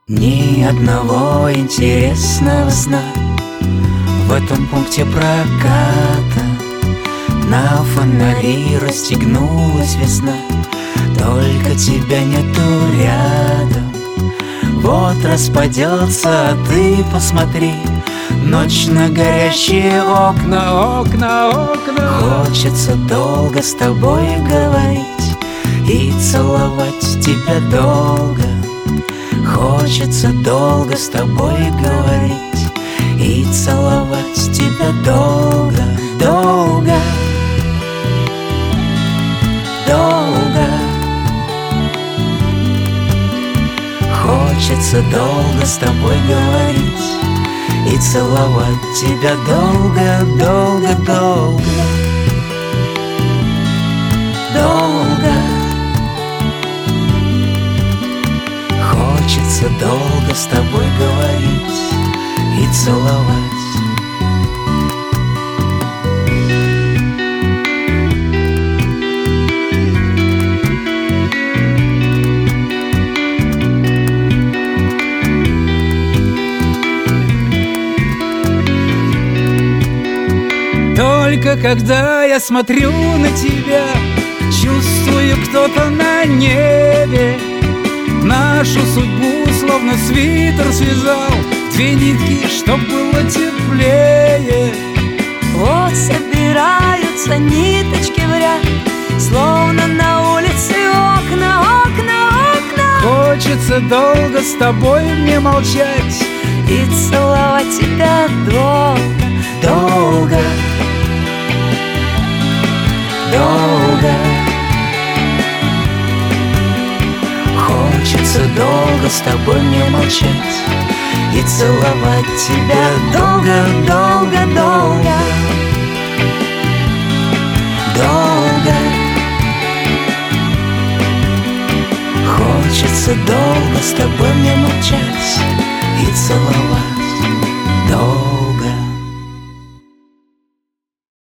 Ни одного интересного сна в этом пункте проката. На фонари расстегнулась весна, только тебя нету рядом. Вот распадется, а ты посмотри, ночь на горящие окна, окна, окна. Хочется долго с тобой говорить и целовать тебя долго. Хочется долго с тобой говорить и целовать тебя долго, долго, долго. Хочется долго с тобой говорить и целовать тебя долго, долго, долго, долго. Хочется долго с тобой говорить и целовать. Только когда я смотрю на тебя, чувствую, кто-то на небе нашу судьбу словно свитер связал, две нитки, чтоб было теплее. Вот собираются ниточки в ряд, словно на улице окна, окна, окна. Хочется долго с тобой мне молчать и целовать тебя долго, долго, долго. Хочется долго с тобой мне молчать и целовать тебя долго, долго, долго, долго. Хочется долго с тобой мне молчать и целовать долго.